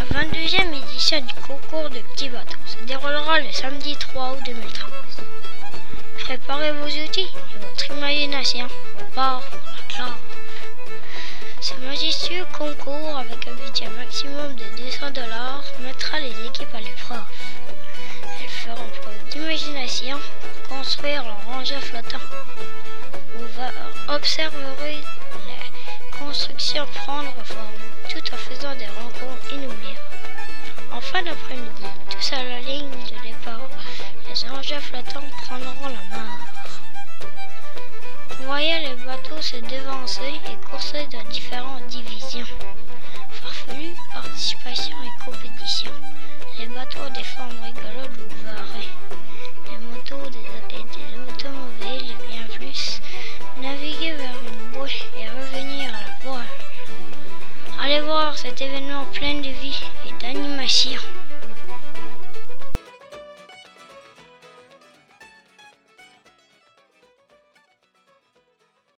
22e édition du concours de petits bateaux se déroulera le samedi 3 août 2013. Préparez vos outils et votre imagination. On part pour la gloire. Ce majestueux concours, avec un budget maximum de $200, mettra les équipes à l'épreuve. Elles feront preuve d'imagination pour construire leur engin flottant. Vous observerez la construction prendre forme, tout en faisant des rencontres inoubliables. En fin d'après-midi, tous à la ligne de départ, les engins flottants prendront la mer. Voyez les bateaux se devancer et courser dans différentes divisions. Farfelus, participation et compétition. Les bateaux ont des formes rigolotes, vous verrez. Les motos et des automobiles et bien plus. Naviguer vers une bouée et revenir à la voile. Allez voir cet événement plein de vie et d'animation.